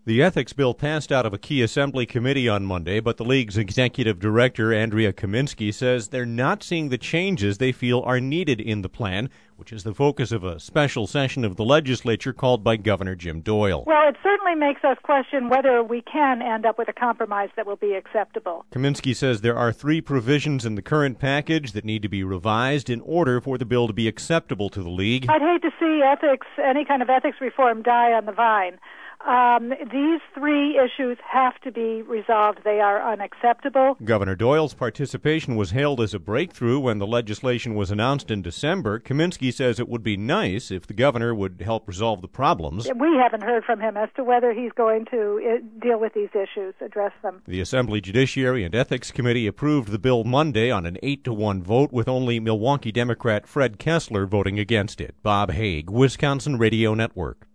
The ethics bill passed out of a key assembly committee on Monday, but the league's executive director, Andrea Kaminsky, says they're not seeing the changes they feel are needed in the plan, which is the focus of a special session of the legislature called by Governor Jim Doyle. Well, it certainly makes us question whether we can end up with a compromise that will be acceptable. Kaminsky says there are 3 provisions in the current package that need to be revised in order for the bill to be acceptable to the league. I'd hate to see any kind of ethics reform die on the vine. These 3 issues have to be resolved. They are unacceptable. Governor Doyle's participation was hailed as a breakthrough when the legislation was announced in December. Kaminsky says it would be nice if the governor would help resolve the problems. We haven't heard from him as to whether he's going to deal with these issues, address them. The Assembly Judiciary and Ethics Committee approved the bill Monday on an 8-1 vote, with only Milwaukee Democrat Fred Kessler voting against it. Bob Haig, Wisconsin Radio Network.